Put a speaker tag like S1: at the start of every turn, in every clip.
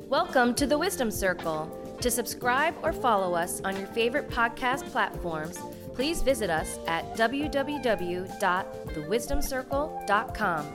S1: Welcome to the Wisdom Circle. To subscribe or follow us on your favorite podcast platforms, please visit us at www.thewisdomcircle.com.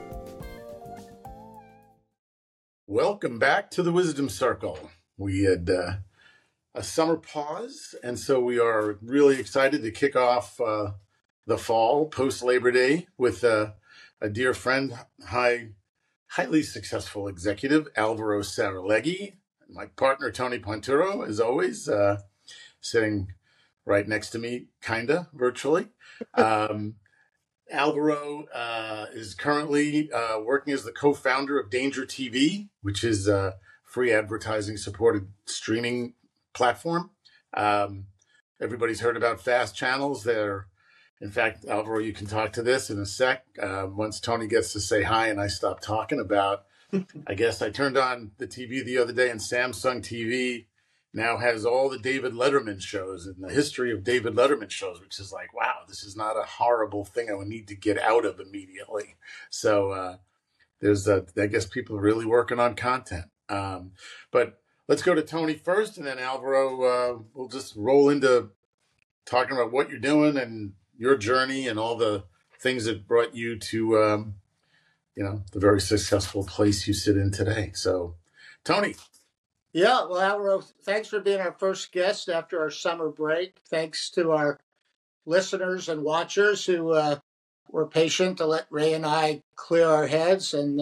S2: Welcome back to the Wisdom Circle. We had a summer pause, and so we are really excited to kick off the fall post-Labor Day with a dear friend, highly successful executive, Alvaro Saralegui, and my partner, Tony Ponturo, as always, sitting right next to me, kinda virtually. Alvaro is currently working as the co-founder of Danger TV, which is a free advertising-supported streaming platform. Everybody's heard about FAST channels. In fact, Alvaro, you can talk to this in a sec. Once Tony gets to say hi and I stop talking about, I guess I turned on the TV the other day and Samsung TV now has all the David Letterman shows and the history of David Letterman shows, which is like, wow, this is not a horrible thing I would need to get out of immediately. So there's, I guess people are really working on content. But let's go to Tony first, and then Alvaro, we'll just roll into talking about what you're doing and your journey and all the things that brought you to, the very successful place you sit in today. So, Tony.
S3: Yeah, well, Alvaro, thanks for being our first guest after our summer break. Thanks to our listeners and watchers who were patient to let Ray and I clear our heads and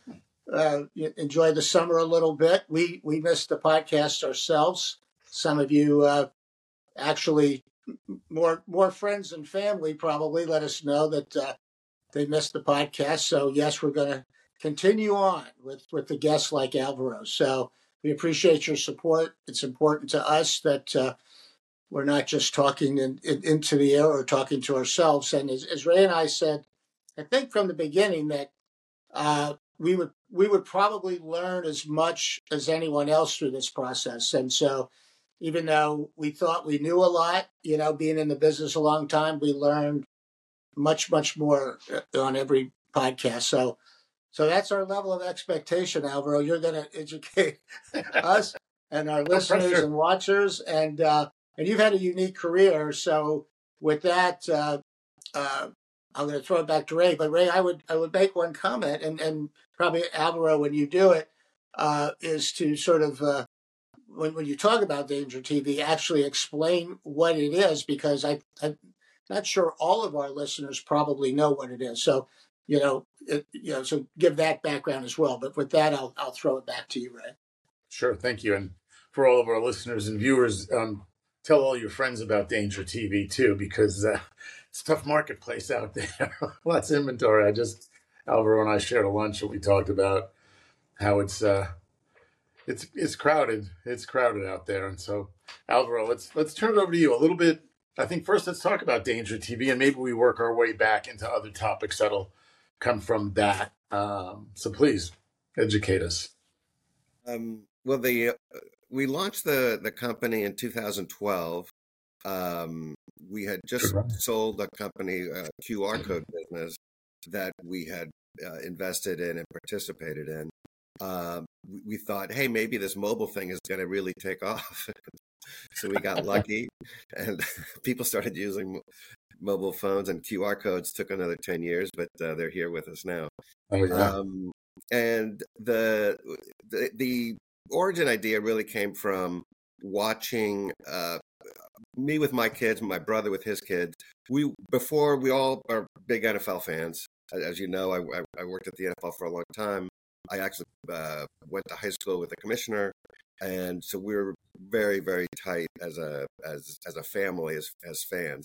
S3: enjoy the summer a little bit. We missed the podcast ourselves. Some of you actually, more friends and family probably let us know that they missed the podcast. So yes, we're going to continue on with the guests like Alvaro. So we appreciate your support. It's important to us that we're not just talking into the air or talking to ourselves. And as Ray and I said, I think from the beginning that we would probably learn as much as anyone else through this process. And so even though we thought we knew a lot, being in the business a long time, we learned much, much more on every podcast. So that's our level of expectation, Alvaro. You're going to educate us and our listeners and watchers. And you've had a unique career. So with that, I'm going to throw it back to Ray. But Ray, I would make one comment, and probably Alvaro, when you do it, is to sort of when you talk about Danger TV, actually explain what it is, because I'm not sure all of our listeners probably know what it is. So so give that background as well. But with that, I'll throw it back to you, Ray.
S2: Sure, thank you, and for all of our listeners and viewers, tell all your friends about Danger TV too, because it's a tough marketplace out there. Lots of inventory. Alvaro and I shared a lunch and we talked about how it's crowded. It's crowded out there. And so, Alvaro, let's turn it over to you a little bit. I think first let's talk about Danger TV, and maybe we work our way back into other topics that'll come from that. So please educate us.
S4: Well, we launched the company in 2012. We had just sold a company, QR code business, that we had invested in and participated in. We thought, hey, maybe this mobile thing is going to really take off. So we got lucky, and people started using mobile phones, and QR codes took another 10 years, but they're here with us now.
S2: Oh, yeah.
S4: And the origin idea really came from watching me with my kids, my brother with his kids. We all are big NFL fans. As you know, I worked at the NFL for a long time. I actually went to high school with the commissioner, and so we were very, very tight as a family, as fans.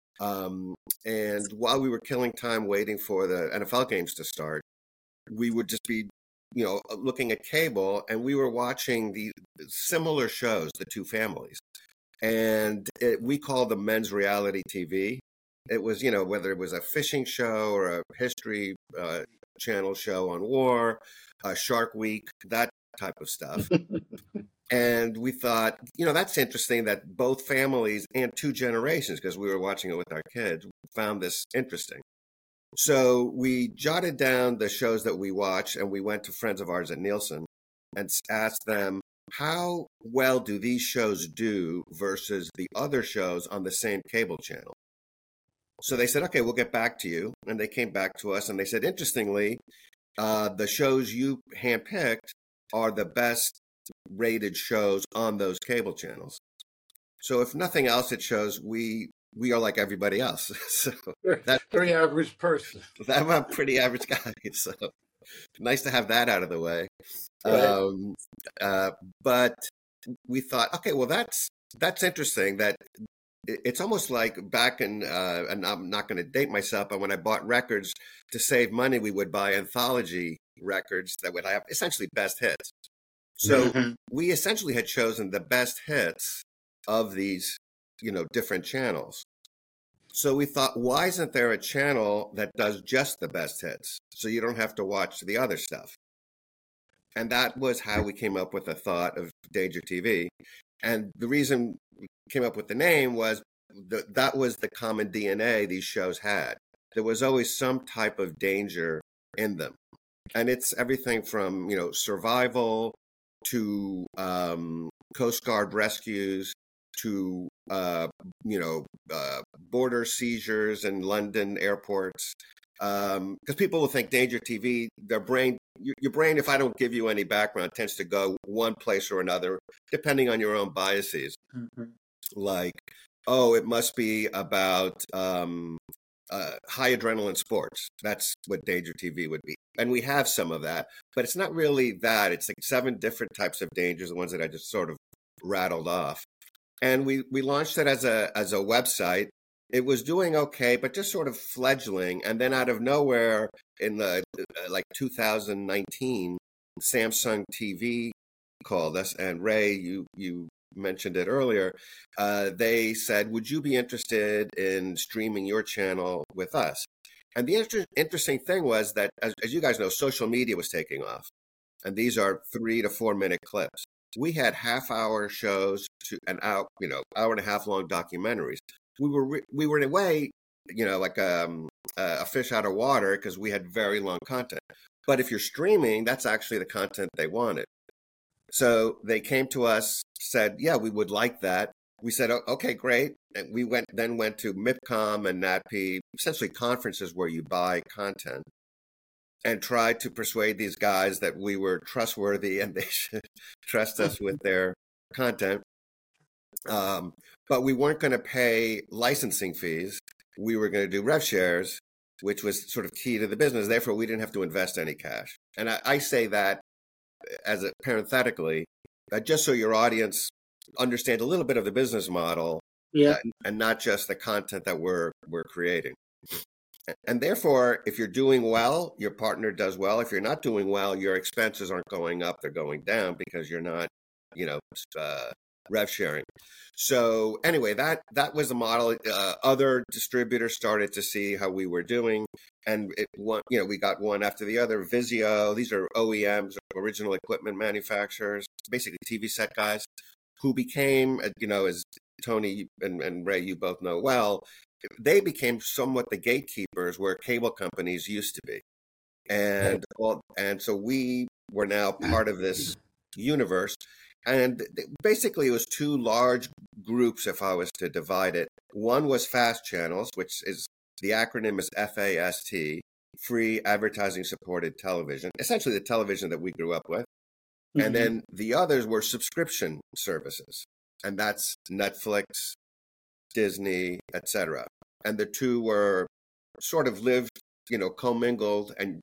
S4: And while we were killing time waiting for the NFL games to start, we would just be, looking at cable, and we were watching the similar shows, The Two Families, and we called them men's reality TV. It was, whether it was a fishing show or a history channel show on war, Shark Week, that type of stuff. And we thought, that's interesting that both families and two generations, because we were watching it with our kids, found this interesting. So we jotted down the shows that we watched, and we went to friends of ours at Nielsen and asked them, how well do these shows do versus the other shows on the same cable channel? So they said, okay, we'll get back to you. And they came back to us and they said, interestingly, the shows you handpicked are the best rated shows on those cable channels. So if nothing else, it shows we are like everybody else. So
S2: that's very average person.
S4: I'm a pretty average guy. So nice to have that out of the way.
S2: Right.
S4: But we thought, okay, well, that's interesting. That it's almost like back in, and I'm not going to date myself, but when I bought records to save money, we would buy anthology records that would have essentially best hits. So we essentially had chosen the best hits of these, different channels. So we thought, why isn't there a channel that does just the best hits? So you don't have to watch the other stuff. And that was how we came up with the thought of Danger TV. And the reason we came up with the name was that was the common DNA these shows had. There was always some type of danger in them. And it's everything from, survival to Coast Guard rescues to, border seizures in London airports. Because people will think Danger TV, your brain, if I don't give you any background, tends to go one place or another, depending on your own biases. Like, oh, it must be about high adrenaline sports. That's what Danger TV would be. And we have some of that, but it's not really that. It's like 7 different types of dangers, the ones that I just sort of rattled off. And we launched it as a website. It was doing okay, but just sort of fledgling. And then out of nowhere in the 2019, Samsung TV called us. And Ray, you mentioned it earlier. They said, would you be interested in streaming your channel with us? And the interesting thing was that, as you guys know, social media was taking off. And these are 3 to 4 minute clips. We had half-hour shows to an hour, hour and a half long documentaries. We were in a way, like a fish out of water because we had very long content. But if you're streaming, that's actually the content they wanted. So they came to us, said, yeah, we would like that. We said, okay, great. And we went to MIPCOM and NATP, essentially conferences where you buy content, and tried to persuade these guys that we were trustworthy and they should trust us with their content. But we weren't going to pay licensing fees. We were going to do rev shares, which was sort of key to the business. Therefore, we didn't have to invest any cash. And I say that as a parenthetically, just so your audience understands a little bit of the business model, and not just the content that we're creating. And therefore, if you're doing well, your partner does well. If you're not doing well, your expenses aren't going up, they're going down because you're not, rev sharing. So anyway, that was the model. Other distributors started to see how we were doing, and we got one after the other. Vizio, these are OEMs, original equipment manufacturers, basically TV set guys, who became, as Tony and Ray, you both know well, they became somewhat the gatekeepers where cable companies used to be. And so we were now part of this universe. And basically it was 2 large groups, if I was to divide it. One was FAST channels, which is, the acronym is FAST, Free Advertising Supported Television, essentially the television that we grew up with. And then the others were subscription services, and that's Netflix, Disney, etc. And the 2 were sort of lived, commingled, and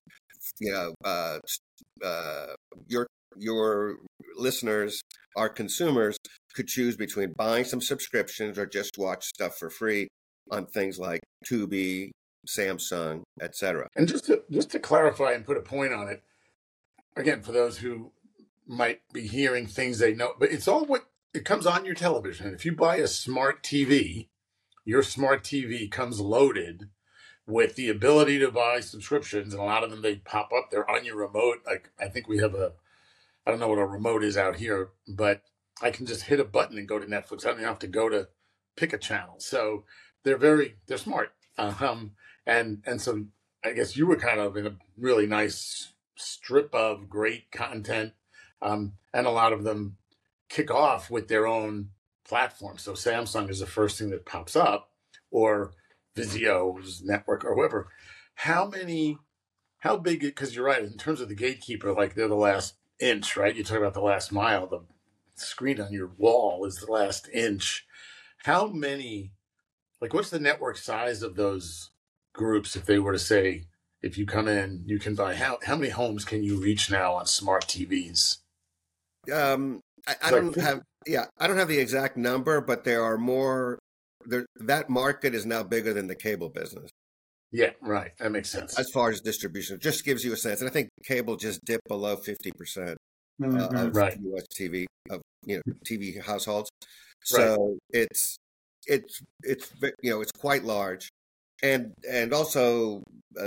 S4: your listeners, our consumers, could choose between buying some subscriptions or just watch stuff for free on things like Tubi, Samsung, etc.
S2: And just to clarify and put a point on it, again, for those who might be hearing things they know, but it's all it comes on your television. If you buy a smart TV, your smart TV comes loaded with the ability to buy subscriptions, and a lot of them, they pop up, they're on your remote. Like, I think we have I don't know what a remote is out here, but I can just hit a button and go to Netflix. I don't even have to go to pick a channel. So they're smart. And so I guess you were kind of in a really nice strip of great content. And a lot of them kick off with their own platform. So Samsung is the first thing that pops up, or Vizio's network, or whoever. How big? Because you're right, in terms of the gatekeeper, like they're the last inch, right? You talk about the last mile. The screen on your wall is the last inch. How many? Like, what's the network size of those groups? If they were to say, if you come in, you can buy. How many homes can you reach now on smart TVs?
S4: I don't have I don't have the exact number, but there are more. That market is now bigger than the cable business.
S2: Yeah, right. That makes sense.
S4: As far as distribution, it just gives you a sense. And I think cable just dipped below 50% of
S2: Right.
S4: U.S. TV households. So it's quite large, and also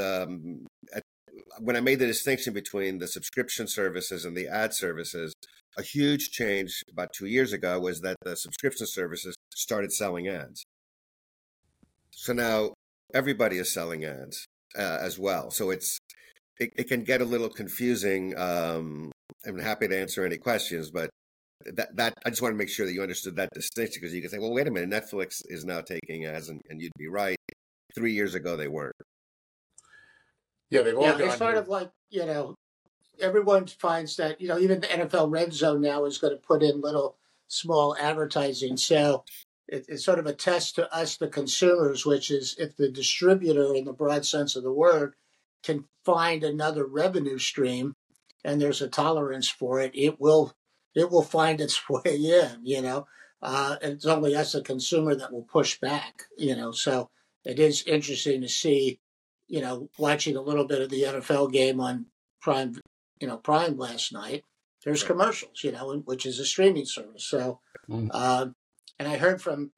S4: when I made the distinction between the subscription services and the ad services, a huge change about 2 years ago was that the subscription services started selling ads. So now everybody is selling ads as well. So it can get a little confusing. I'm happy to answer any questions, but that I just want to make sure that you understood that distinction, because you can say, well, wait a minute, Netflix is now taking ads, and you'd be right. 3 years ago, they weren't.
S2: Yeah, they've all gone.
S3: It's sort of like, everyone finds that, even the NFL Red Zone now is going to put in little small advertising. So it's sort of a test to us, the consumers, which is if the distributor, in the broad sense of the word, can find another revenue stream and there's a tolerance for it, it will find its way in, and it's only us, the consumer, that will push back, so it is interesting to see, watching a little bit of the NFL game on Prime last night. There's commercials, which is a streaming service. So, and I heard from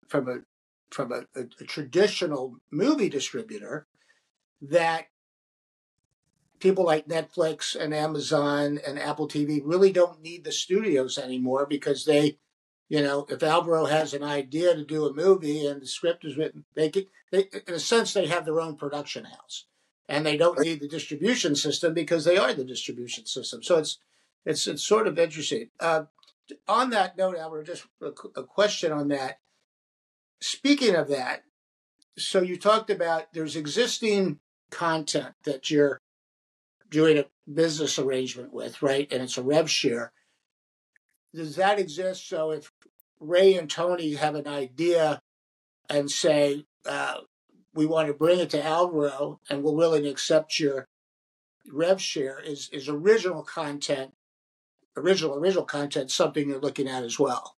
S3: a traditional movie distributor that people like Netflix and Amazon and Apple TV really don't need the studios anymore, because they, if Alvaro has an idea to do a movie and the script is written, they in a sense, they have their own production house, and they don't need the distribution system because they are the distribution system. So it's sort of interesting. On that note, Alvaro, just a question on that. Speaking of that, so you talked about there's existing content that you're doing a business arrangement with, right? And it's a rev share. Does that exist? So if Ray and Tony have an idea and say, we want to bring it to Alvaro and we're willing to accept your rev share, is original content something you're looking at as well?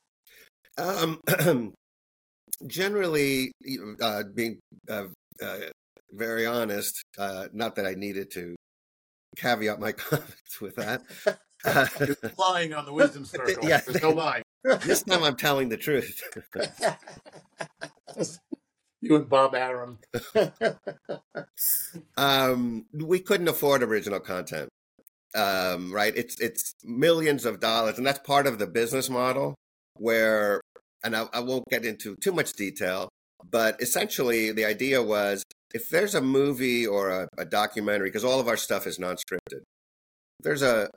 S4: Generally, being very honest, not that I needed to caveat my comments with that.
S2: You're lying on the wisdom circle.
S4: Yeah.
S2: There's no lie.
S4: This time I'm telling the truth.
S2: You and Bob Arum.
S4: We couldn't afford original content, right? It's millions of dollars, and that's part of the business model where, and I won't get into too much detail, but essentially the idea was, if there's a movie or a documentary, because all of our stuff is non-scripted, there's a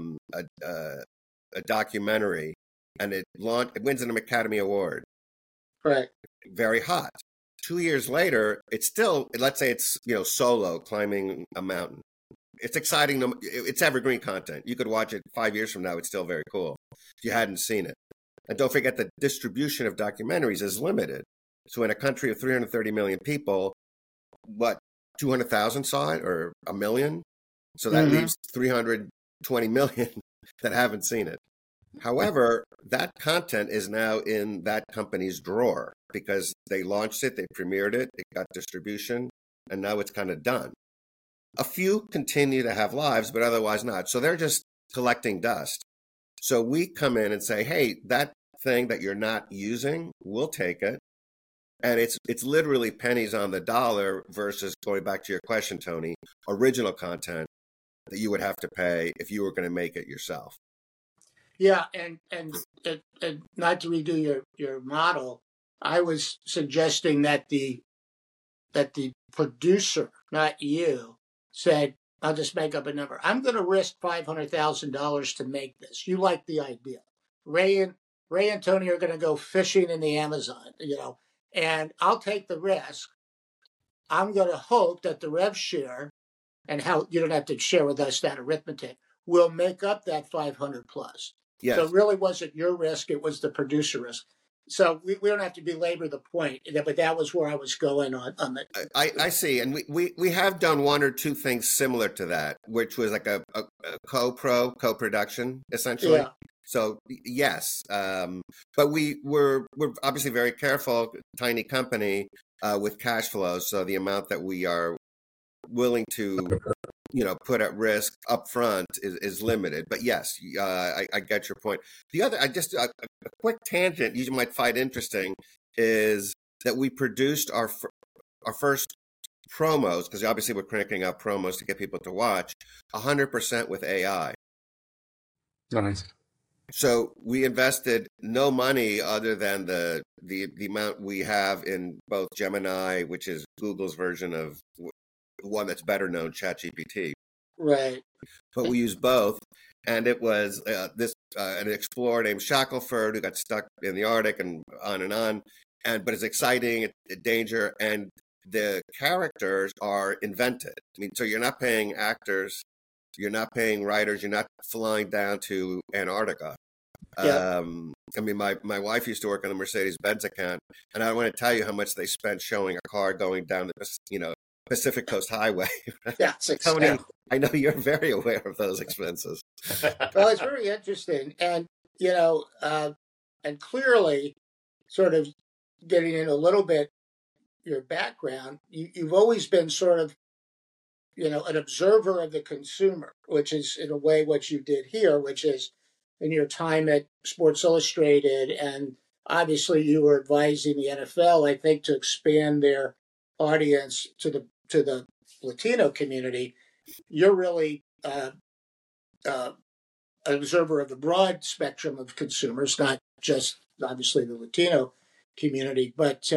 S4: documentary and it wins an Academy Award.
S3: Right.
S4: Very hot. 2 years later, it's still, let's say it's, Solo climbing a mountain. It's exciting. It's evergreen content. You could watch it 5 years from now. It's still very cool if you hadn't seen it. And don't forget, the distribution of documentaries is limited. So in a country of 330 million people, 200,000 saw it, or 1 million? So that leaves 320 million that haven't seen it. However, that content is now in that company's drawer because they launched it, they premiered it, it got distribution, and now it's kind of done. A few continue to have lives, but otherwise not. So they're just collecting dust. So we come in and say, hey, that thing that you're not using, we'll take it. And it's literally pennies on the dollar versus, going back to your question, Tony, original content that you would have to pay if you were going to make it yourself.
S3: Yeah, and not to redo your model, I was suggesting that the producer, not you, said, I'll just make up a number. I'm going to risk $500,000 to make this. You like the idea. Ray and Tony are going to go fishing in the Amazon, and I'll take the risk. I'm going to hope that the rev share, and how you don't have to share with us that arithmetic, will make up that 500 plus.
S4: Yes.
S3: So it really wasn't your risk, it was the producer risk. So we don't have to belabor the point, but that was where I was going on the.
S4: I see, and we have done one or two things similar to that, which was like a co-production essentially.
S3: Yeah.
S4: So yes, but we're obviously very careful, tiny company with cash flow. So the amount that we are willing to put at risk up front is limited. But yes, I get your point. The other, a quick tangent you might find interesting is that we produced our first promos, because obviously we're cranking out promos to get people to watch, 100% with AI.
S2: Nice.
S4: So we invested no money other than the amount we have in both Gemini, which is Google's version of one that's better known, ChatGPT.
S3: Right.
S4: But we used both, and it was an explorer named Shackelford who got stuck in the Arctic and on. But it's exciting, danger, and the characters are invented. I mean, so you're not paying actors, you're not paying writers, you're not flying down to Antarctica.
S3: Yeah.
S4: I mean, my wife used to work on the Mercedes-Benz account, and I don't want to tell you how much they spent showing a car going down the Pacific Coast Highway.
S3: Yeah,
S4: Tony, I know you're very aware of those expenses.
S3: Well, it's very interesting, and and clearly, sort of getting in a little bit your background, you've always been sort of, an observer of the consumer, which is in a way what you did here, which is in your time at Sports Illustrated, and obviously you were advising the NFL, I think, to expand their audience to the Latino community. You're really an observer of the broad spectrum of consumers, not just obviously the Latino community. But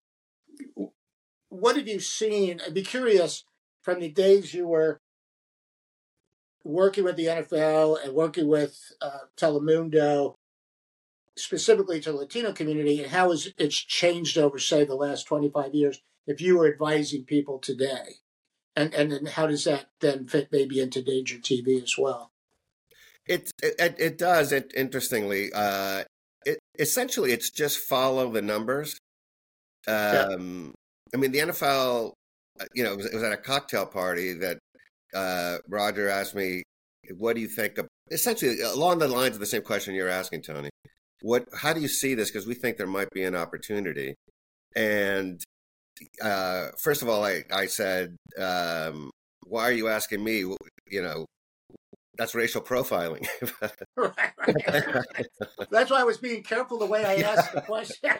S3: what have you seen? I'd be curious, from the days you were working with the NFL and working with Telemundo, specifically to the Latino community, and how it's changed over, say, the last 25 years, if you were advising people today. And then how does that then fit maybe into Danger TV as well?
S4: It does. Interestingly, essentially it's just follow the numbers. I mean, the NFL, it was at a cocktail party that Roger asked me, "What do you think of?" Essentially, along the lines of the same question you're asking, Tony. How do you see this? Because we think there might be an opportunity. And first of all, I said, "Why are you asking me?" That's racial profiling.
S3: Right. That's why I was being careful the way I asked the question.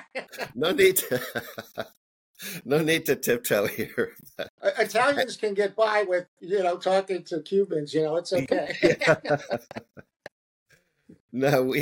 S4: No need to tiptoe here.
S3: Italians can get by with, talking to Cubans, it's okay.
S4: No,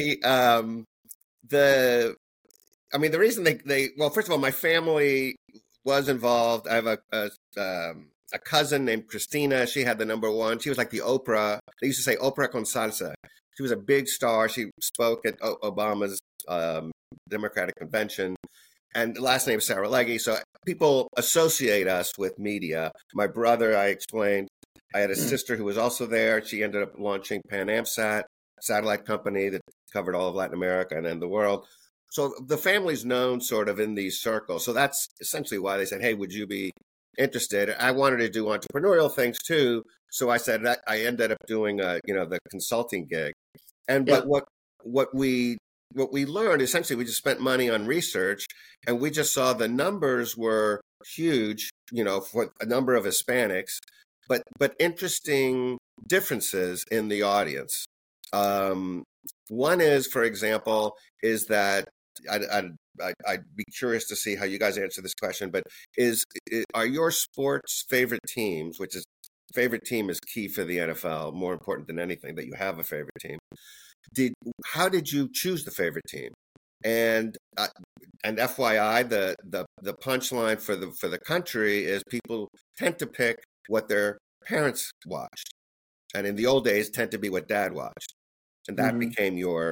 S4: the reason well, first of all, my family was involved. I have a cousin named Christina. She had the number one. She was like the Oprah. They used to say Oprah con salsa. She was a big star. She spoke at Obama's Democratic convention. And the last name is Sarah Leggy. So people associate us with media. My brother, I explained, I had a sister who was also there. She ended up launching PanAmSat, satellite company that covered all of Latin America and then the world. So the family's known sort of in these circles. So that's essentially why they said, "Hey, would you be interested?" I wanted to do entrepreneurial things too. So I said that I ended up doing the consulting gig. But what we learned, essentially, we just spent money on research, and we just saw the numbers were huge, for a number of Hispanics, but interesting differences in the audience. One is, for example, is that I'd be curious to see how you guys answer this question, but are your sports favorite teams, which is favorite team is key for the NFL, more important than anything, that you have a favorite team. How did you choose the favorite team? And FYI, the punchline for the country is people tend to pick what their parents watched, and in the old days tend to be what dad watched, and that became your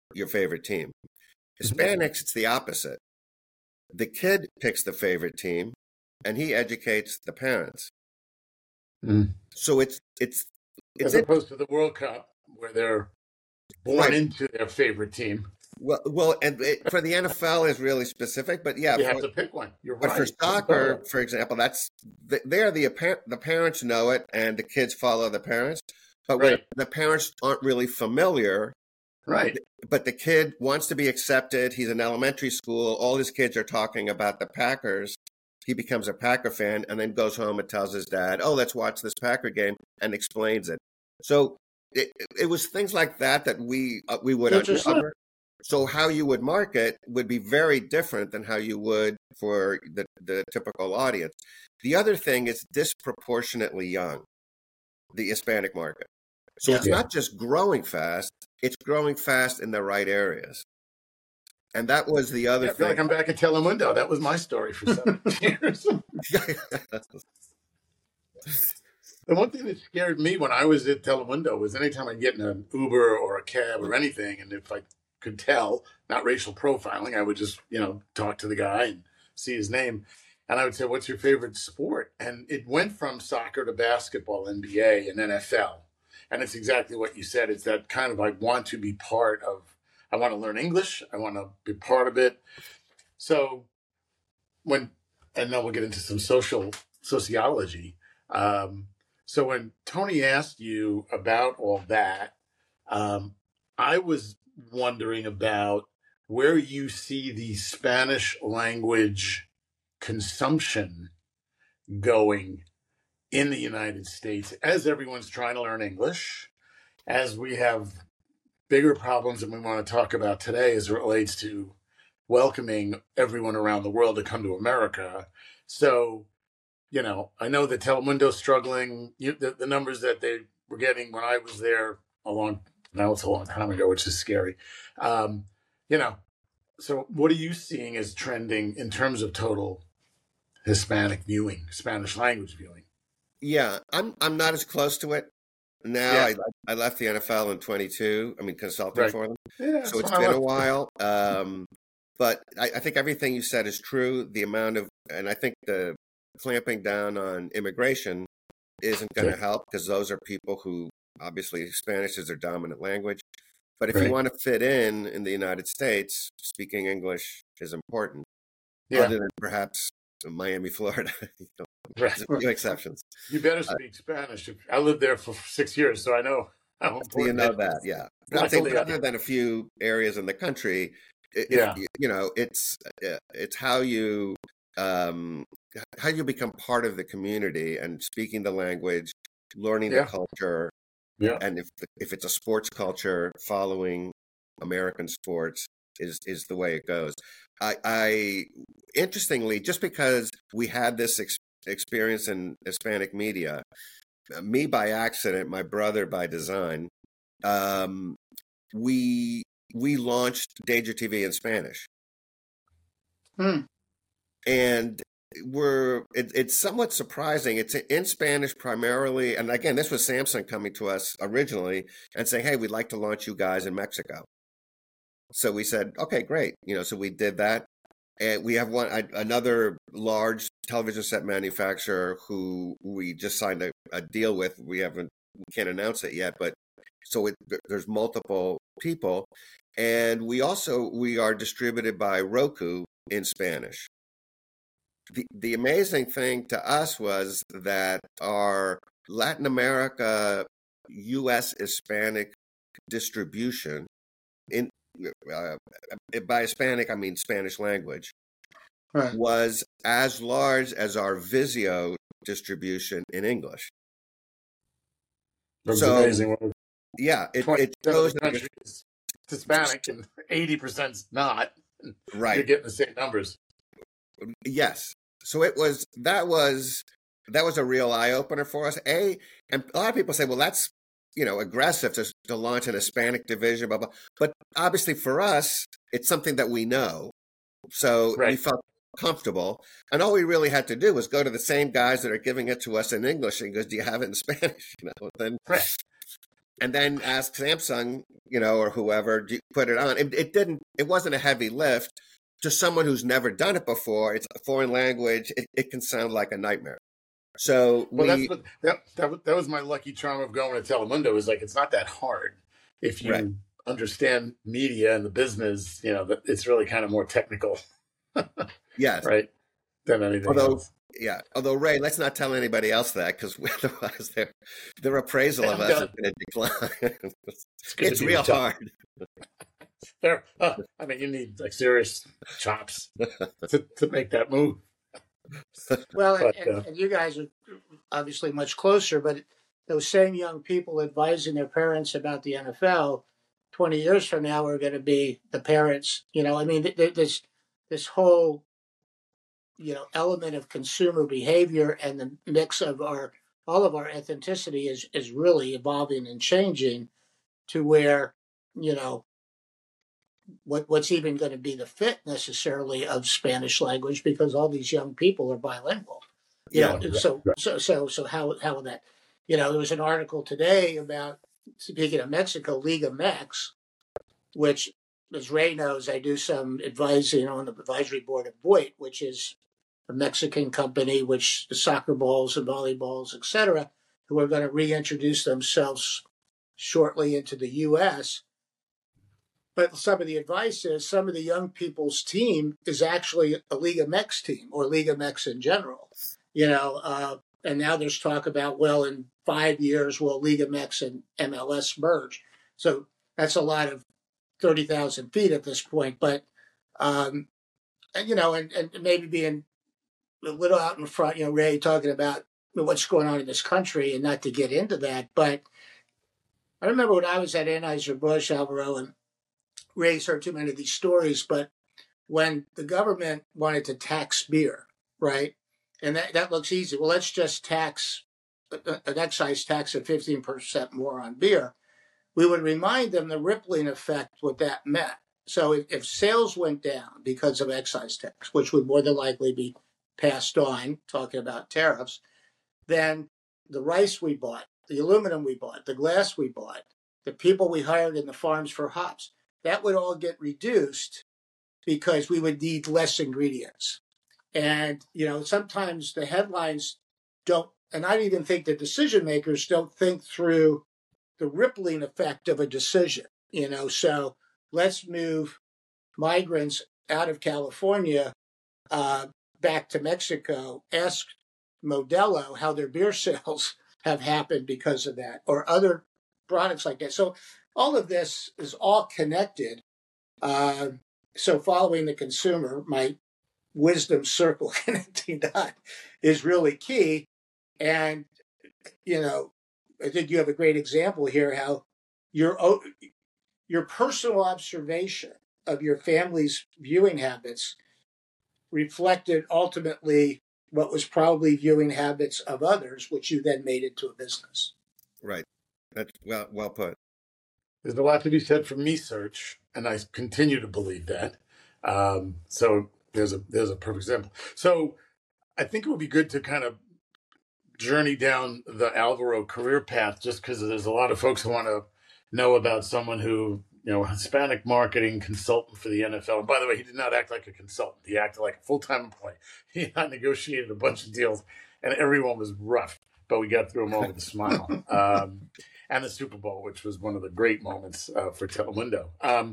S4: your favorite team.
S2: Mhm.
S4: Hispanics, it's the opposite. The kid picks the favorite team, and he educates the parents.
S2: Mm.
S4: So it's
S2: As opposed to the World Cup, where they're born
S4: right.
S2: into their favorite team.
S4: And for the NFL is really specific, but yeah,
S2: You have to pick one. You're
S4: but for
S2: right.
S4: soccer, for example, that's there. The parents know it, and the kids follow the parents. But when
S2: Right.
S4: the parents aren't really familiar,
S2: Right.
S4: but the kid wants to be accepted. He's in elementary school. All his kids are talking about the Packers. He becomes a Packer fan and then goes home and tells his dad, "Oh, let's watch this Packer game," and explains it. So it was things like that that we would
S3: Interesting.
S4: uncover. So how you would market would be very different than how you would for the typical audience. The other thing is disproportionately young, the Hispanic market. So
S3: Yeah.
S4: it's not just growing fast, it's growing fast in the right areas. And that was the other
S2: I feel like
S4: thing.
S2: I'm back at Telemundo. That was my story for 7 years. The one thing that scared me when I was at Telemundo was anytime I'd get in an Uber or a cab or anything, and if I could tell, not racial profiling, I would just, talk to the guy and see his name. And I would say, "What's your favorite sport?" And it went from soccer to basketball, NBA, and NFL. And it's exactly what you said. It's that kind of, I want to be part of, I want to learn English. I want to be part of it. So and then we'll get into some sociology. So when Tony asked you about all that, I was wondering about where you see the Spanish language consumption going in the United States as everyone's trying to learn English, as we have bigger problems that we want to talk about today as it relates to welcoming everyone around the world to come to America. So, I know that Telemundo's struggling. The numbers that they were getting when I was there now it's a long time ago, which is scary. Um, so what are you seeing as trending in terms of total Hispanic viewing, Spanish language viewing?
S4: Yeah, I'm not as close to it now.
S2: Yeah.
S4: I left the NFL in 22. I mean, consulting
S2: Right.
S4: for them.
S2: Yeah,
S4: So it's been a while. But I think everything you said is true. And I think the clamping down on immigration isn't going to help because those are people who obviously Spanish is their dominant language. But if you
S2: Right.
S4: want to fit in the United States, speaking English is important.
S2: Yeah.
S4: Other than perhaps Miami, Florida.
S2: Right.
S4: There's a few exceptions.
S2: You better speak Spanish. I lived there for 6 years, so I know how
S4: You
S2: important
S4: know
S2: it
S4: that,
S2: is.
S4: yeah. But I'm saying,
S2: Luckily,
S4: other than a few areas in the country,
S2: Yeah.
S4: it's how you become part of the community and speaking the language, learning the
S2: Yeah.
S4: culture,
S2: Yeah.
S4: and if it's a sports culture, following American sports is the way it goes. I interestingly, just because we had this experience in Hispanic media, me by accident, my brother by design, we launched Danger TV in Spanish. And it's somewhat surprising. It's in Spanish primarily, and again, this was Samsung coming to us originally and saying, "Hey, we'd like to launch you guys in Mexico." So we said, "Okay, great." So we did that, and we have another large television set manufacturer who we just signed a deal with. We can't announce it yet, but there's multiple people, and we are distributed by Roku in Spanish. The amazing thing to us was that our Latin America, U.S. Hispanic distribution, by Hispanic I mean Spanish language,
S3: Right.
S4: was as large as our Vizio distribution in English.
S2: That's
S4: So,
S2: amazing.
S4: yeah, it
S2: 20%
S4: shows
S2: of the country is Hispanic and 80%'s not.
S4: right.
S2: You're getting the same numbers.
S4: Yes. So that was a real eye opener for us. And a lot of people say, well, that's aggressive to launch an Hispanic division, blah blah. But obviously for us, it's something that we know. So
S2: Right.
S4: we felt comfortable, and all we really had to do was go to the same guys that are giving it to us in English and goes, "Do you have it in Spanish?" Then
S2: Right.
S4: and then ask Samsung, or whoever, put it on. It wasn't a heavy lift. To someone who's never done it before, it's a foreign language. It can sound like a nightmare. So
S2: that's what that was my lucky charm of going to Telemundo, is like, it's not that hard if you
S4: Right.
S2: understand media and the business. That it's really kind of more technical,
S4: Yes.
S2: right, than anything else.
S4: Yeah. Although, Ray, let's not tell anybody else that, because otherwise their appraisal of us is going to decline. It's real hard.
S2: You need like serious chops to make that move.
S3: Well, and you guys are obviously much closer, but those same young people advising their parents about the NFL 20 years from now are going to be the parents. This whole element of consumer behavior and the mix of all of our authenticity is really evolving and changing to where what's even going to be the fit necessarily of Spanish language, because all these young people are bilingual. So how will that? There was an article today about, speaking of Mexico, Liga Mex, which, as Ray knows, I do some advising on the advisory board of Voit, which is a Mexican company, which the soccer balls and volleyballs, etc., who are going to reintroduce themselves shortly into the U.S. But some of the advice is some of the young people's team is actually a Liga Mex team, or Liga Mex in general. And now there's talk about, well, in 5 years, will Liga Mex and MLS merge? So that's a lot of 30,000 feet at this point. But, and maybe being a little out in front, Ray talking about what's going on in this country, and not to get into that. But I remember when I was at Anheuser-Busch, Alvaro, and Ray's heard too many of these stories, but when the government wanted to tax beer, right? And that looks easy. Well, let's just tax an excise tax of 15% more on beer. We would remind them the rippling effect, what that meant. So if sales went down because of excise tax, which would more than likely be passed on, talking about tariffs, then the rice we bought, the aluminum we bought, the glass we bought, the people we hired in the farms for hops, that would all get reduced because we would need less ingredients. And, sometimes the headlines don't, and I even think the decision makers don't think through the rippling effect of a decision, so let's move migrants out of California back to Mexico. Ask Modelo how their beer sales have happened because of that, or other products like that. So all of this is all connected. So following the consumer, my wisdom circle connecting dot is really key. And, I think you have a great example here, how your personal observation of your family's viewing habits reflected ultimately what was probably viewing habits of others, which you then made into a business.
S4: Right. That's well put.
S2: There's a lot to be said for research, and I continue to believe that. So there's a perfect example. So I think it would be good to kind of journey down the Alvaro career path, just because there's a lot of folks who want to know about someone who, Hispanic marketing consultant for the NFL. And by the way, he did not act like a consultant. He acted like a full-time employee. He negotiated a bunch of deals, and everyone was rough, but we got through them all with a smile. And the Super Bowl, which was one of the great moments for Telemundo.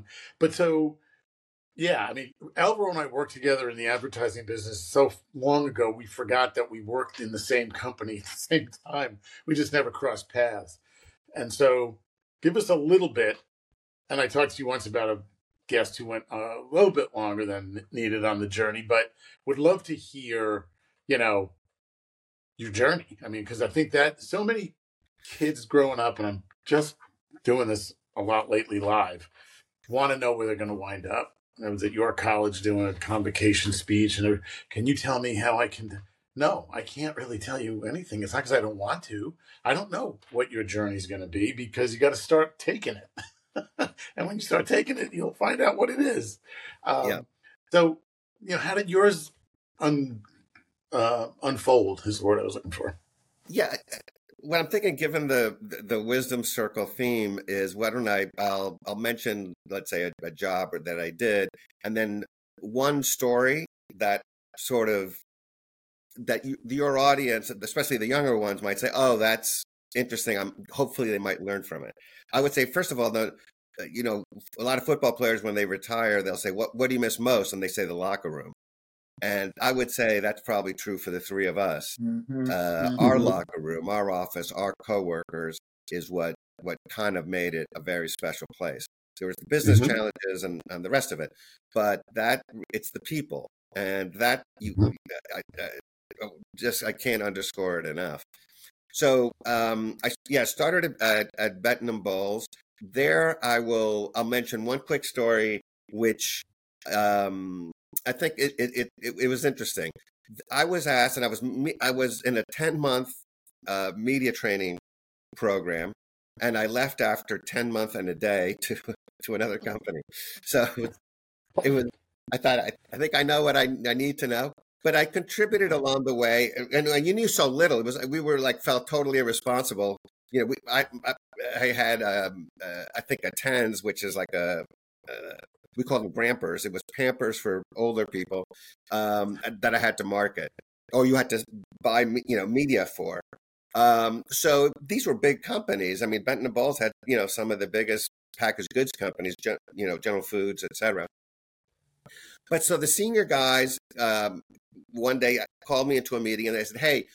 S2: Alvaro and I worked together in the advertising business so long ago, we forgot that we worked in the same company at the same time. We just never crossed paths. And so give us a little bit. And I talked to you once about a guest who went a little bit longer than needed on the journey, but would love to hear, your journey. Because I think that so many kids growing up, and I'm just doing this a lot lately live, want to know where they're going to wind up. I was at your college doing a convocation speech, and can you tell me how I can? No, I can't really tell you anything. It's not because I don't want to. I don't know what your journey is going to be, because you got to start taking it. And when you start taking it, you'll find out what it is. So, how did yours unfold is the word I was looking for.
S4: Yeah. what I'm thinking, given the wisdom circle theme, is why don't I'll mention, let's say, a job that I did, and then one story that sort of your audience, especially the younger ones, might say, "Oh, that's interesting." Hopefully they might learn from it. I would say, first of all, a lot of football players, when they retire, they'll say, "What do you miss most?" And they say the locker room. And I would say that's probably true for the three of us. Our locker room, our office, our coworkers is what kind of made it a very special place. There was the business challenges and the rest of it, but it's the people, and that I can't underscore it enough. So I started at Benton and Bowles. There, I'll mention one quick story, which I think it was interesting. I was asked, and I was in a 10-month media training program, and I left after 10 months and a day to another company. So it was. I thought I think I know what I need to know, but I contributed along the way, and you knew so little. We were felt totally irresponsible. I had I think a TENS, which is like we call them Brampers. It was Pampers for older people that I had to market, or you had to buy media for. So these were big companies. I mean, Benton and Bowles had some of the biggest packaged goods companies, General Foods, etc. But so the senior guys one day called me into a meeting, and they said, "Hey,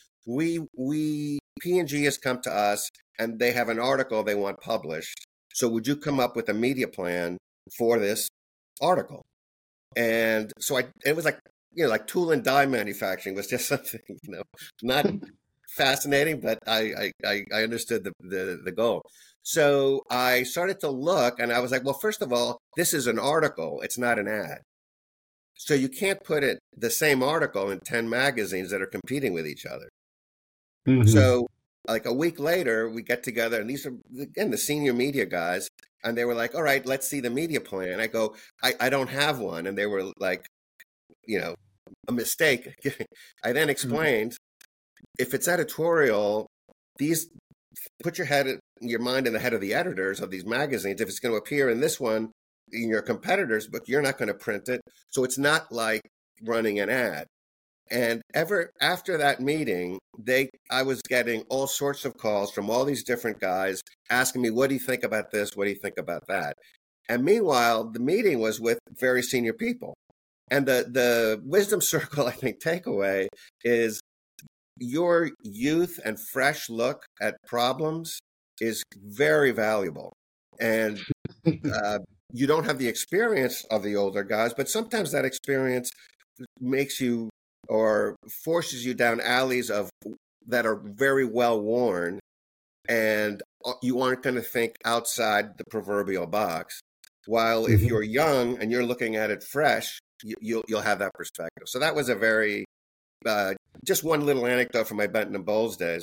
S4: P&G has come to us, and they have an article they want published. So would you come up with a media plan for this article?" And so it was like tool and die manufacturing was just something, not fascinating, but I understood the goal. So I started to look, and I was like, well, first of all, this is an article. It's not an ad. So you can't put the same article in 10 magazines that are competing with each other. So like a week later, we get together, and these are, again, the senior media guys, and they were like, all right, let's see the media plan. I go, I don't have one. And they were like, a mistake. I then explained, if it's editorial, put your mind in the head of the editors of these magazines. If it's going to appear in this one, in your competitor's book, you're not going to print it. So it's not like running an ad. And after that meeting, I was getting all sorts of calls from all these different guys asking me, what do you think about this? What do you think about that? And meanwhile, the meeting was with very senior people. And the wisdom circle, I think, takeaway is your youth and fresh look at problems is very valuable. And you don't have the experience of the older guys, but sometimes that experience makes you or forces you down alleys that are very well worn, and you aren't going to think outside the proverbial box. While if you're young and you're looking at it fresh, you'll have that perspective. So that was a very just one little anecdote from my Benton and Bowles days.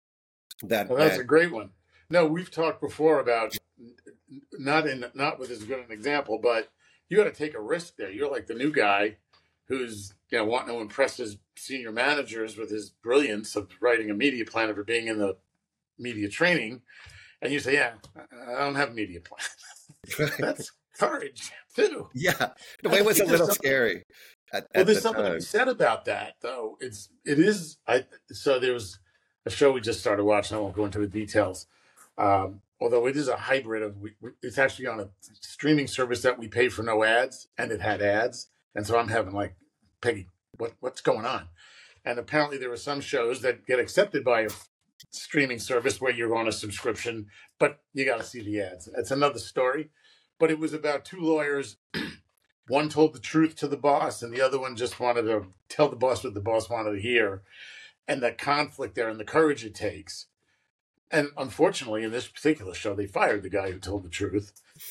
S2: That's a great one. No, we've talked before about not with as good an example, but you got to take a risk there. You're like the new guy who's wanting to impress his senior managers with his brilliance of writing a media plan or being in the media training, and you say, "Yeah, I don't have a media plan." That's courage too.
S4: Yeah, it was a little scary.
S2: There's something to be said about that, though. It is. So there was a show we just started watching. I won't go into the details. Although it is a hybrid of, it's actually on a streaming service that we pay for no ads, and it had ads. And so I'm having like, Peggy, what's going on? And apparently there are some shows that get accepted by a streaming service where you're on a subscription, but you got to see the ads. It's another story. But it was about two lawyers. One told the truth to the boss, and the other one just wanted to tell the boss what the boss wanted to hear. And the conflict there and the courage it takes. And unfortunately, in this particular show, they fired the guy who told the truth.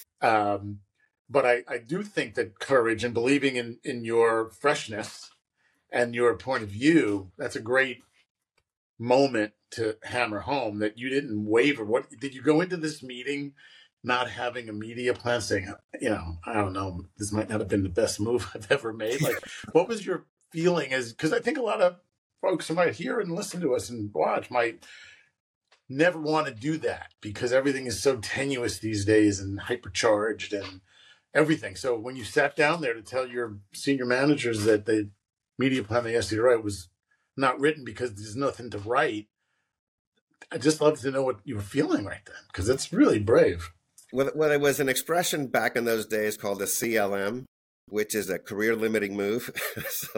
S2: But I do think that courage and believing in your freshness and your point of view, that's a great moment to hammer home that you didn't waver. What did you go into this meeting not having a media plan, saying, I don't know, this might not have been the best move I've ever made? Like, what was your feeling? Because I think a lot of folks who might hear and listen to us and watch might never want to do that because everything is so tenuous these days and hypercharged and everything. So when you sat down there to tell your senior managers that the media plan they asked you to write was not written because there's nothing to write, I just love to know what you were feeling right then, because it's really brave.
S4: Well, there was an expression back in those days called a CLM, which is a career limiting move. So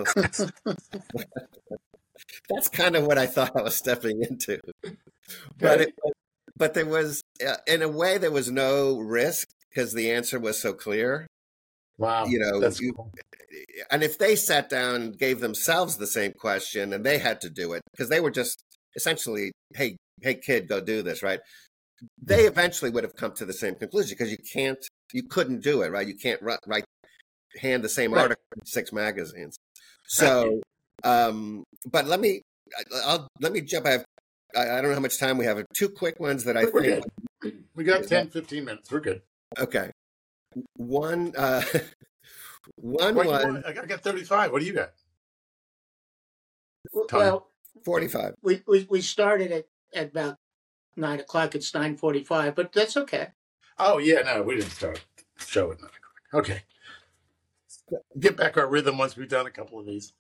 S4: that's kind of what I thought I was stepping into. But there was, in a way, there was no risk because the answer was so clear.
S2: Wow, that's cool.
S4: And if they sat down and gave themselves the same question and they had to do it, because they were just essentially, hey, kid, go do this, right? They eventually would have come to the same conclusion because you couldn't do it, right? You can't hand the same article in 6 magazines. So, but let me jump. I don't know how much time we have. 2 quick ones that I think.
S2: We got 10, 15 minutes. We're good.
S4: Okay. One
S2: Wait, I got 35. What do you got?
S3: Well,
S4: 45.
S3: We started at about 9 o'clock. It's 9:45, but that's okay.
S2: Oh yeah, no, we didn't start the show at 9 o'clock. Okay, get back our rhythm once we've done a couple of these.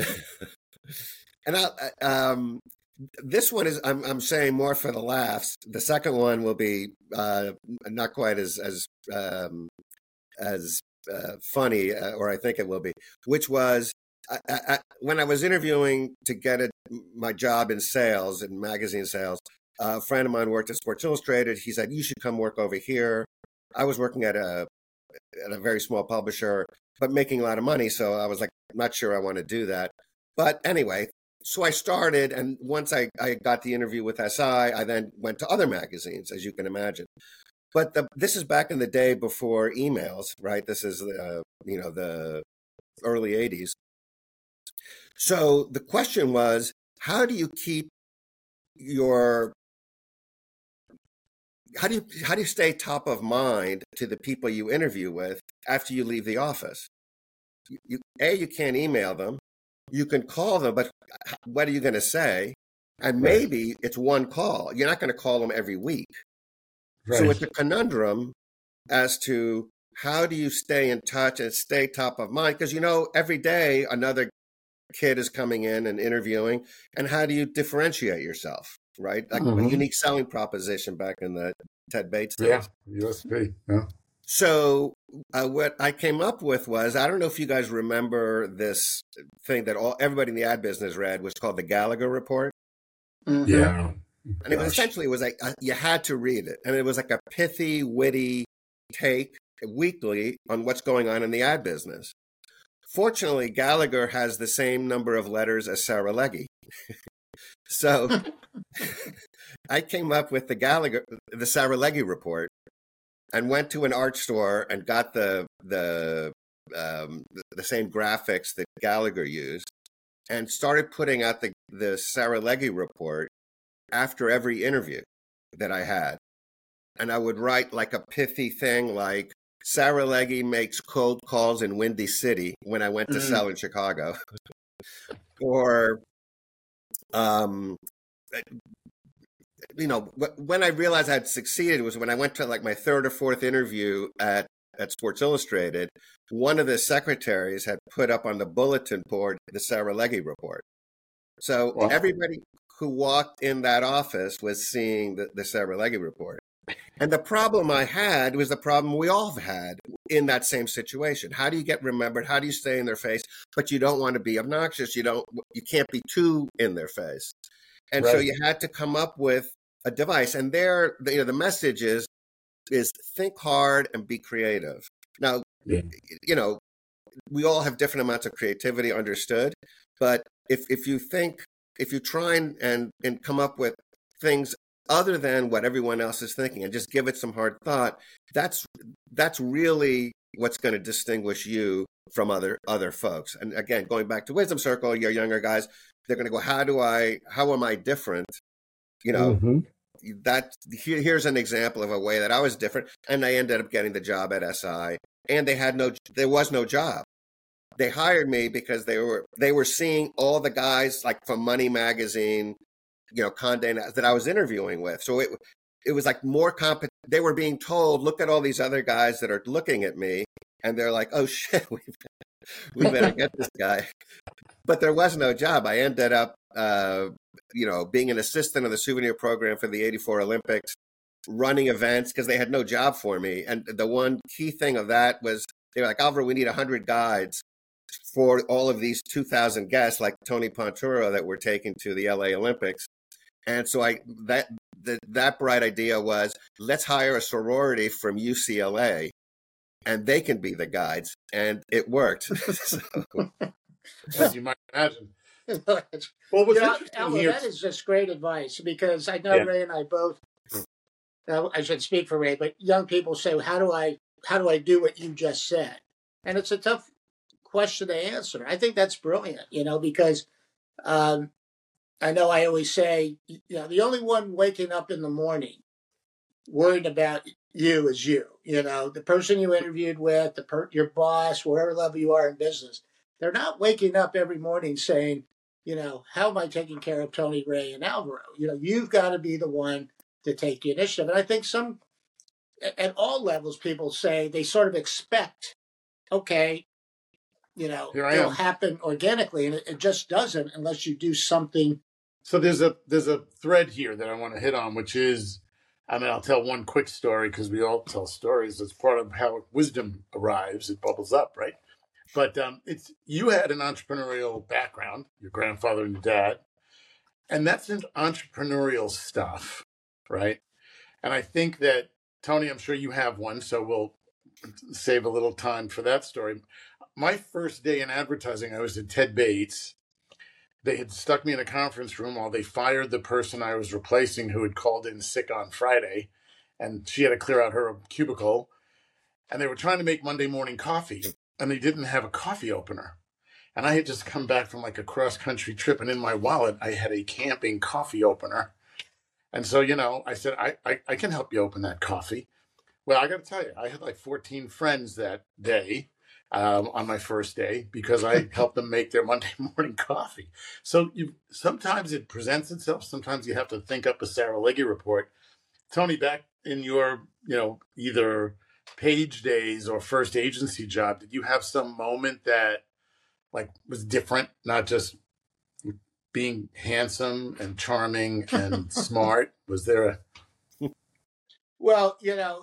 S4: And this one is I'm saying more for the laughs. The second one will be not quite as funny, or I think it will be, which was when I was interviewing to get my job in sales, in magazine sales. A friend of mine worked at Sports Illustrated. He said, you should come work over here. I was working at a very small publisher, but making a lot of money. So I was like, I'm not sure I want to do that. But anyway, so I started. And once I got the interview with SI, I then went to other magazines, as you can imagine. But this is back in the day before emails, right? This is the early 80s. So the question was, how do you stay top of mind to the people you interview with after you leave the office? You can't email them. You can call them, but what are you going to say? And maybe it's one call. You're not going to call them every week. Right. So it's a conundrum as to how do you stay in touch and stay top of mind? Because, every day another kid is coming in and interviewing. And how do you differentiate yourself, right? Like a unique selling proposition back in the Ted Bates days.
S2: Yeah, USP. Yeah.
S4: So what I came up with was, I don't know if you guys remember this thing that everybody in the ad business read, was called the Gallagher Report.
S2: Mm-hmm. Yeah.
S4: And it was essentially, like, you had to read it. And it was like a pithy, witty take weekly on what's going on in the ad business. Fortunately, Gallagher has the same number of letters as Sarah Legge. So I came up with the Sarah Legge Report, and went to an art store and got the same graphics that Gallagher used, and started putting out the Sarah Legge Report after every interview that I had. And I would write like a pithy thing like, Sarah Legge makes cold calls in Windy City when I went to sell in Chicago. Or, when I realized I'd succeeded was when I went to like my 3rd or 4th interview at Sports Illustrated. One of the secretaries had put up on the bulletin board the Sarah Legge Report. So everybody who walked in that office was seeing the Sarah Legge Report. And the problem I had was the problem we all have had in that same situation. How do you get remembered? How do you stay in their face? But you don't want to be obnoxious. You can't be too in their face. And so you had to come up with a device. And there, the message is think hard and be creative. Now, we all have different amounts of creativity, understood. But if you try and come up with things other than what everyone else is thinking and just give it some hard thought, that's really what's going to distinguish you from other folks. And again, going back to Wisdom Circle, your younger guys, they're going to go, how am I different? Here's an example of a way that I was different. And I ended up getting the job at SI, and there was no job. They hired me because they were seeing all the guys like from Money Magazine, Condé Nast that I was interviewing with. So it was like more they were being told, look at all these other guys that are looking at me, and they're like, oh shit, we better get this guy. But there was no job. I ended up, being an assistant of the souvenir program for the '84 Olympics, running events because they had no job for me. And the one key thing of that was they were like, Alvaro, we need 100 guides for all of these 2,000 guests like Tony Ponturo that we're taking to the LA Olympics. And so that bright idea was, let's hire a sorority from UCLA and they can be the guides. And it worked. So.
S2: As you might imagine.
S3: Well, that is just great advice, because I know Ray and I both, I should speak for Ray, but young people say, how do I do what you just said? And it's a tough question to answer. I think that's brilliant, because I know I always say, the only one waking up in the morning worried about you is you. The person you interviewed with, your boss, wherever level you are in business. They're not waking up every morning saying, how am I taking care of Tony, Ray, and Alvaro? You've got to be the one to take the initiative. And I think at all levels, people say they sort of expect, okay, it'll happen organically, and it just doesn't unless you do something.
S2: So there's a thread here that I want to hit on, which is, I'll tell one quick story because we all tell stories. It's part of how wisdom arrives. It bubbles up, right? But you had an entrepreneurial background, your grandfather and your dad, and that's an entrepreneurial stuff, right? And I think that, Tony, I'm sure you have one, so we'll save a little time for that story. My first day in advertising, I was at Ted Bates. They had stuck me in a conference room while they fired the person I was replacing who had called in sick on Friday, and she had to clear out her cubicle, and they were trying to make Monday morning coffee. And they didn't have a coffee opener. And I had just come back from like a cross-country trip, and in my wallet, I had a camping coffee opener. And so, I said, I can help you open that coffee. Well, I got to tell you, I had like 14 friends that day on my first day because I helped them make their Monday morning coffee. So sometimes it presents itself. Sometimes you have to think up a Sarah Leggy report. Tony, back in your, either Page days or first agency job, did you have some moment that was different, not just being handsome and charming and smart? Was there
S3: Well,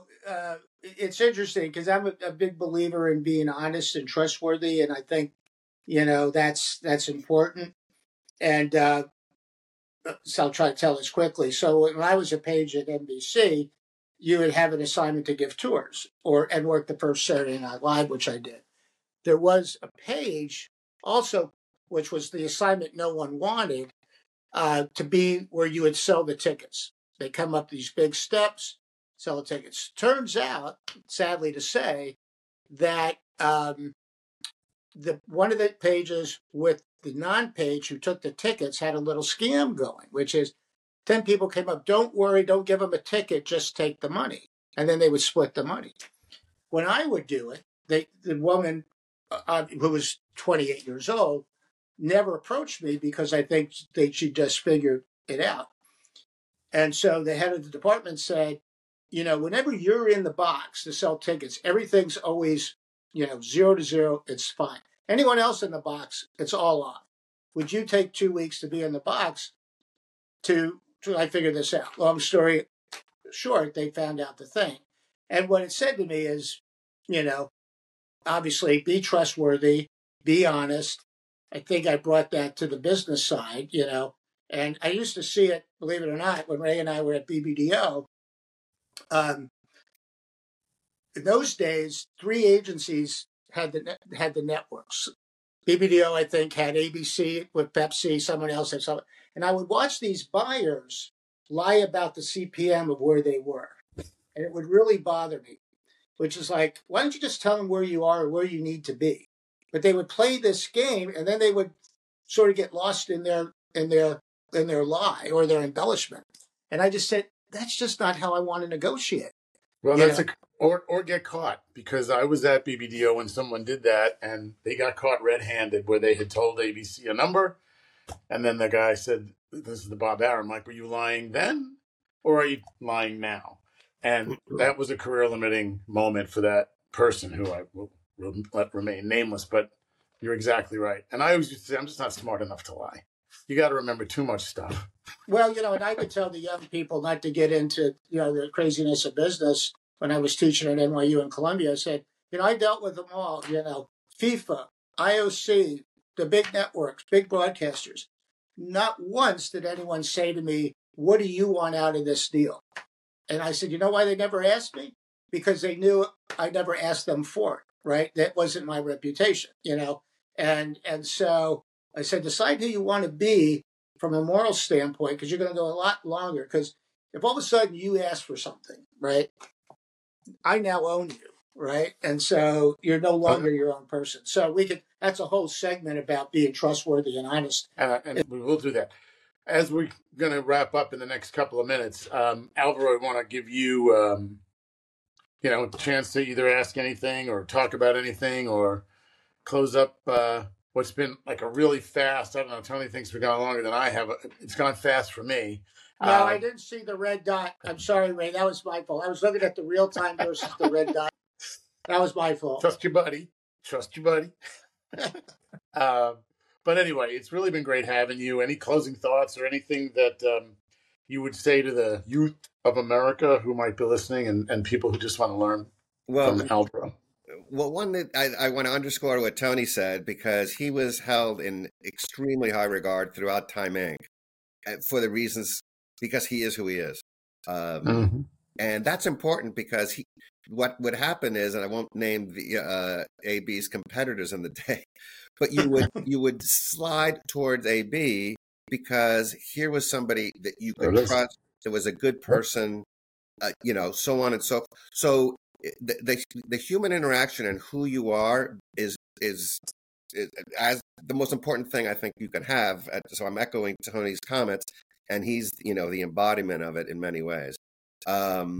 S3: it's interesting because I'm a big believer in being honest and trustworthy, and I think that's important. And so I'll try to tell this quickly. So when I was a Page at NBC, you would have an assignment to give tours and work the first Saturday Night Live, which I did. There was a Page also, which was the assignment no one wanted, to be where you would sell the tickets. They come up these big steps, sell the tickets. Turns out, sadly to say, that one of the pages with the non-Page who took the tickets had a little scam going, which is 10 people came up, don't worry, don't give them a ticket, just take the money. And then they would split the money. When I would do it, the woman who was 28 years old never approached me because I think she just figured it out. And so the head of the department said, whenever you're in the box to sell tickets, everything's always, 0 to 0, it's fine. Anyone else in the box, it's all off. Would you take 2 weeks to be in the box to I figured this out. Long story short, they found out the thing. And what it said to me is, obviously be trustworthy, be honest. I think I brought that to the business side, and I used to see it, believe it or not, when Ray and I were at BBDO. In those days, 3 agencies had the networks. BBDO, I think, had ABC with Pepsi, someone else had something. And I would watch these buyers lie about the CPM of where they were. And it would really bother me, which is like, why don't you just tell them where you are or where you need to be? But they would play this game, and then they would sort of get lost in their lie or their embellishment. And I just said, that's just not how I want to negotiate.
S2: Well, or get caught, because I was at BBDO when someone did that and they got caught red-handed where they had told ABC a number And then the guy said, this is the Bob Arum. Like, were you lying then or are you lying now? And that was a career limiting moment for that person who I will let remain nameless, but you're exactly right. And I always used to say, I'm just not smart enough to lie. You got to remember too much stuff.
S3: Well, and I would tell the young people not to get into, the craziness of business. When I was teaching at NYU in Columbia, I said, I dealt with them all, FIFA, IOC, the big networks, big broadcasters. Not once did anyone say to me, what do you want out of this deal? And I said, you know why they never asked me? Because they knew I never asked them for it, right? That wasn't my reputation, And so I said, decide who you want to be from a moral standpoint, because you're going to go a lot longer. Because if all of a sudden you ask for something, right, I now own you, right? And so you're no longer your own person. So that's a whole segment about being trustworthy and honest.
S2: And we will do that. As we're going to wrap up in the next couple of minutes, Alvaro, I want to give you, a chance to either ask anything or talk about anything or close up what's been like a really fast, I don't know, Tony thinks we've gone longer than I have. It's gone fast for me.
S3: No, I didn't see the red dot. I'm sorry, Ray. That was my fault. I was looking at the real time versus the red dot. That was my fault.
S2: Trust your buddy. But anyway, it's really been great having you. Any closing thoughts or anything that you would say to the youth of America who might be listening and people who just want to learn from Alvaro?
S4: Well, one that I want to underscore what Tony said, because he was held in extremely high regard throughout Time Inc. For the reasons, because he is who he is. And that's important because what would happen is, and I won't name the AB's competitors in the day, but you would slide towards AB because here was somebody that you could trust. It was a good person, so on and so forth. So the human interaction and who you are is as the most important thing I think you can have. So I'm echoing Tony's comments, and he's the embodiment of it in many ways. I'll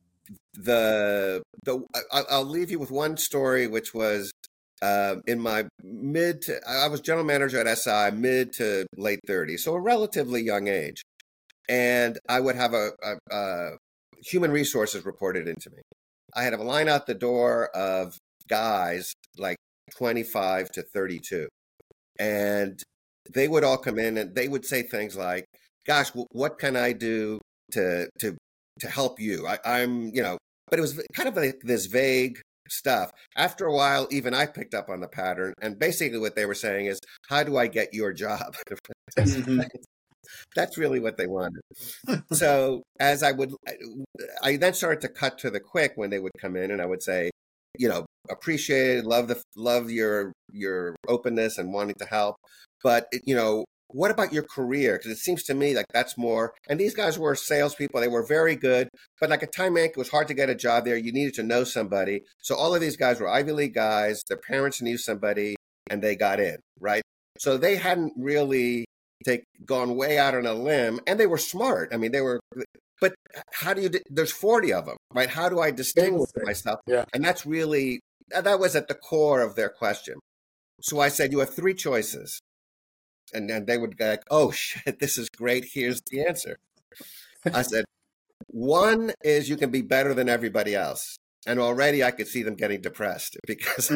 S4: leave you with one story, which was in my I was general manager at SI, mid to late 30s, so a relatively young age, and I would have a human resources reported into me. I had a line out the door of guys like 25 to 32, and they would all come in and they would say things like, "Gosh, what can I do to help you?" I'm but it was kind of like this vague stuff. After a while, even I picked up on the pattern, and basically what they were saying is, "How do I get your job?" That's really what they wanted. So as I then started to cut to the quick when they would come in, and I would say, appreciate it, love your openness and wanting to help, but what about your career? Because it seems to me like that's more. And these guys were salespeople; they were very good, but like at Time Inc., it was hard to get a job there. You needed to know somebody. So all of these guys were Ivy League guys. Their parents knew somebody, and they got in, right? So they hadn't really gone way out on a limb, and they were smart. I mean, but how do you, there's 40 of them, right? How do I distinguish myself?
S2: Yeah.
S4: And that was at the core of their question. So I said, you have three choices. And then they would go like, oh shit, this is great. Here's the answer. I said, one is you can be better than everybody else. And already I could see them getting depressed because,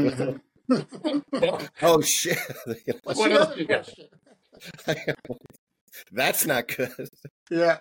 S4: oh shit.
S3: What's the other question?
S4: That's not good.
S3: Yeah.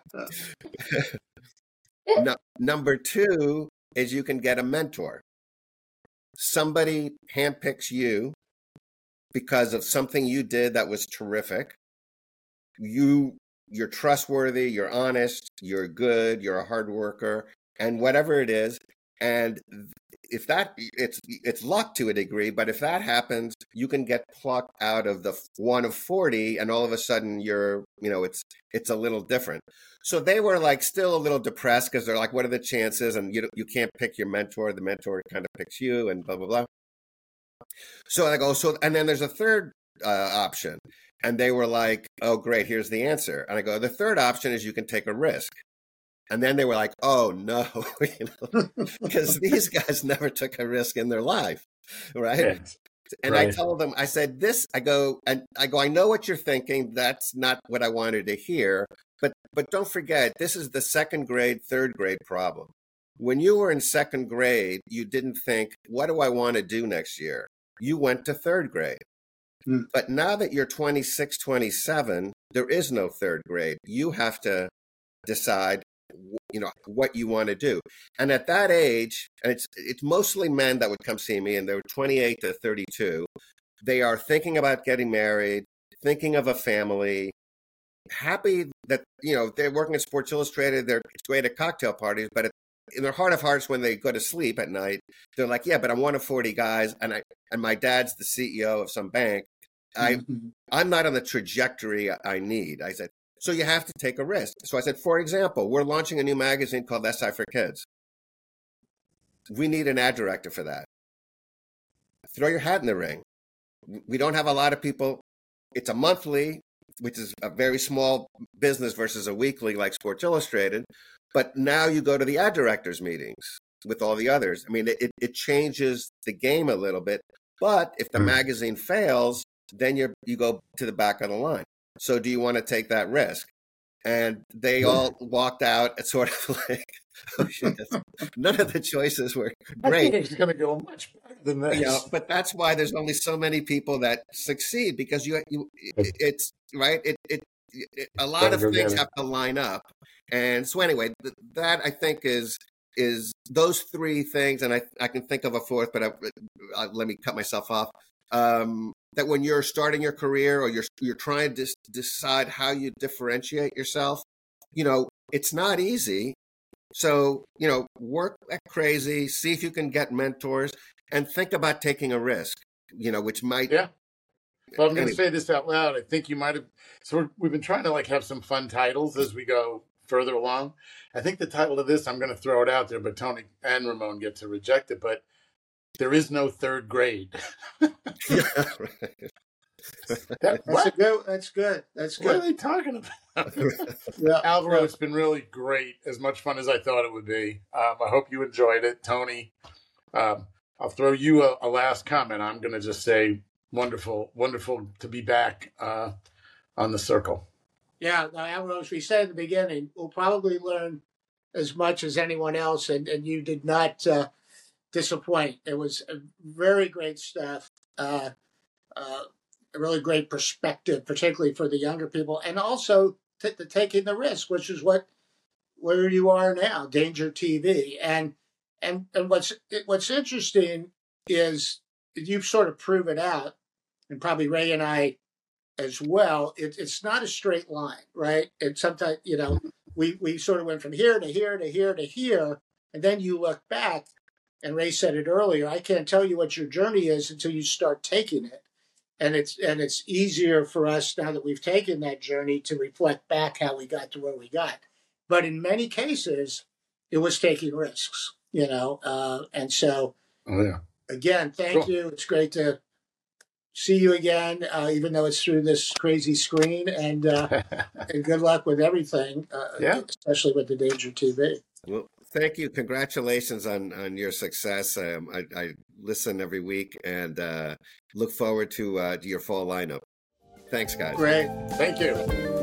S4: Number two is you can get a mentor. Somebody handpicks you because of something you did that was terrific. You're trustworthy, you're honest, you're good, you're a hard worker, and whatever it is. And if it's luck to a degree, but if that happens, you can get plucked out of the one of 40, and all of a sudden it's a little different. So they were like still a little depressed because they're like, what are the chances? And you can't pick your mentor. The mentor kind of picks you, and blah, blah, blah. So I go, and then there's a third option. And they were like, oh, great, here's the answer. And I go, the third option is you can take a risk. And then they were like, oh, no, because these guys never took a risk in their life, right? And I told them, I said, I know what you're thinking. That's not what I wanted to hear. But don't forget, this is the second grade, third grade problem. When you were in second grade, you didn't think, what do I want to do next year? You went to third grade. But now that you're 26, 27, there is no third grade. You have to decide, what you want to do. And at that age, and it's mostly men that would come see me, and they're 28 to 32. They are thinking about getting married, thinking of a family, happy that, they're working at Sports Illustrated. It's great at cocktail parties, but in their heart of hearts, when they go to sleep at night, they're like, yeah, but I'm one of 40 guys, and my dad's the CEO of some bank. I'm not on the trajectory I need. I said, so you have to take a risk. So I said, for example, we're launching a new magazine called SI for Kids. We need an ad director for that. Throw your hat in the ring. We don't have a lot of people. It's a monthly, which is a very small business versus a weekly like Sports Illustrated. But now you go to the ad directors meetings with all the others. I mean, it changes the game a little bit. But if the magazine fails, then you go to the back of the line. So do you want to take that risk? And they all walked out at sort of like, oh shit. None of the choices were great.
S2: I think it's going to go much better than this.
S4: But that's why there's only so many people that succeed, because it's right. A lot of things have to line up. And so anyway, that I think is those three things. And I can think of a fourth, but let me cut myself off. That when you're starting your career, or you're trying to decide how you differentiate yourself, it's not easy. So, work like crazy, see if you can get mentors, and think about taking a risk, which might.
S2: Yeah. Well, I'm going to say this out loud. I think you might have. So we've been trying to have some fun titles as we go further along. I think the title of this, I'm going to throw it out there, but Tony and Ramon get to reject it. But there is no third grade.
S3: That's good.
S2: What are they talking about? Alvaro, it's been really great. As much fun as I thought it would be. I hope you enjoyed it. Tony, I'll throw you a last comment. I'm going to just say wonderful to be back on the circle.
S3: Yeah, Alvaro, as we said at the beginning, we'll probably learn as much as anyone else, and you did not disappoint. It was very great stuff. A really great perspective, particularly for the younger people, and also taking the risk, which is where you are now, Danger TV. And what's interesting is you've sort of proven out, and probably Ray and I as well. It's not a straight line, right? It's sometimes we sort of went from here to here to here to here, and then you look back. And Ray said it earlier, I can't tell you what your journey is until you start taking it. And it's easier for us now that we've taken that journey to reflect back how we got to where we got. But in many cases, it was taking risks, and so, again, thank you. It's great to see you again, even though it's through this crazy screen, and good luck with everything, especially with the Danger TV.
S4: Well, thank you. Congratulations on your success. I listen every week and look forward to your fall lineup. Thanks, guys.
S3: Great.
S2: Thank you.